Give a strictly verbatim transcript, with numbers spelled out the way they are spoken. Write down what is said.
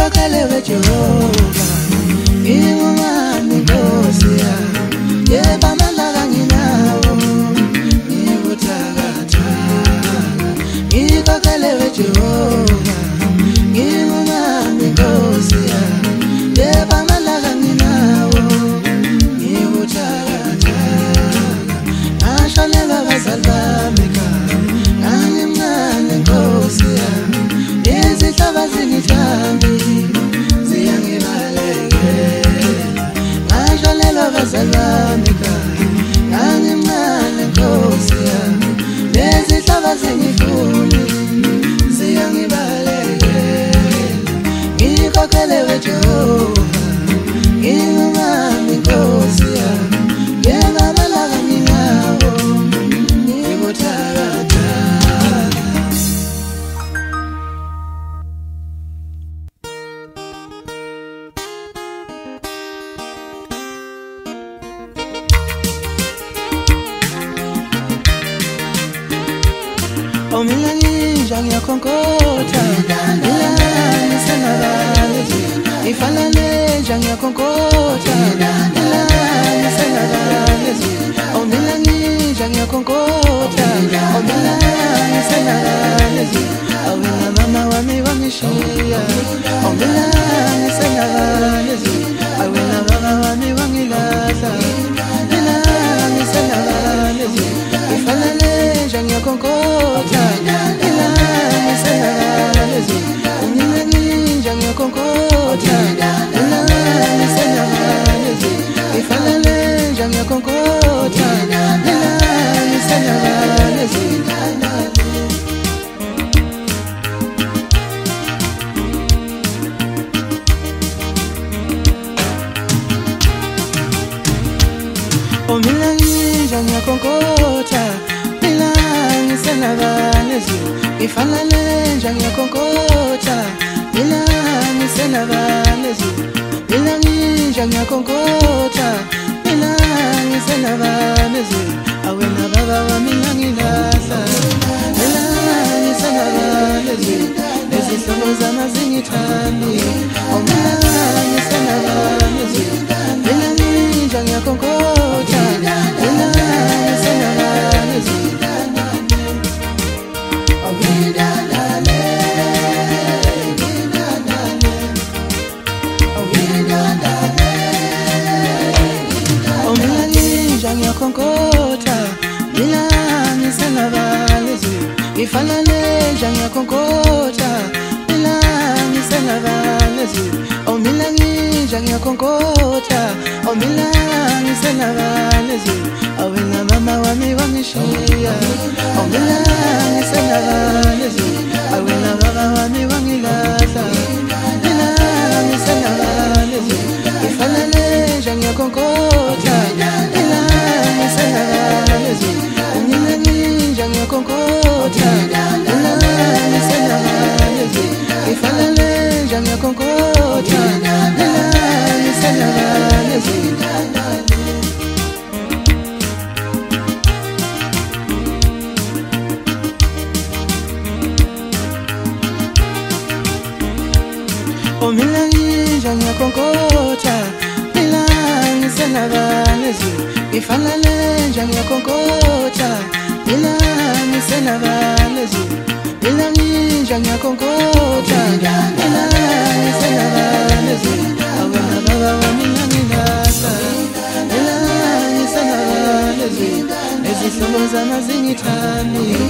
ngikhokhelewe Jehova ngingumani Nkosi yami yeba amandla kanginawo ngibuthakathaka ngikhokhelewe Jehova ngingumani Nkosi yami yeba amandla kanginawo ngibuthakathaka ngashonelwa abazali bami ekhaya ngangimncane Nkosi yami izihlaba zingithandi ziyangibalekela ngashonelwa abazali bami ekhaya ngangimncane Nkosi yami izihlaba zingifuni ziyangibalekela ngikhokhelewe Jehova ngingumami Nkosi yami yeba amandla kanginawo ngibuthakathaka. Oh mina ninja ngiyakhonkotha mina ngisengabazi ifana nenja ngiyakhonkotha mina ngisengabazi oh mina ninja ngiyakhonkotha oh mina ngisengabazi oh mina mama wami wangishiya oh mina ngisengabazi oh mina baba wami wangilahla mina ngisengabazi ifana nenja ngiyakhonkotha mina ngisengabazi mina ninja ngiyakhonkotha mina ngisengabazi ifana nenja ngiyakhonkotha mina ngisengabazi. Oh mina ninja ngiyakhonkotha mina ngisengabazi ifana nenja ngiyakhonkotha mina ngisengabazi mina ninja ngiyakhonkotha mina ngisengabazi awena baba wami ngangilahla mina ngisengabazi izihlobo zami zingithandi oh mina ngisengabazi mina ninja ngiyakhonkotha mina ngisengabazi. Ngiyakhonkotha mina ngisengabazi ifana nenja ngiyakhonkotha mina ngisengabazi oh mina ninja ngiyakhonkotha oh mina ngisengabazi awena mama wami wangishiya oh mina ngisengabazi awena baba wami wangilahla mina ngisengabazi ifana nenja ngiyakhonkotha mina ngisengabazi mina ninja ngiyakhonkotha mina ngisengabazi ifana nenja ngiyakhonkotha mina ngisengabazi. Oh mina ninja ngiyakhonkotha mina ngisengabazi ifana nenja ngiyakhonkotha mina ngisengabazi mina ninja ngiyakhonkotha mina ngisengabazi awena baba wami ngangilahla mina ngisengabazi izihlobo zami zingithandi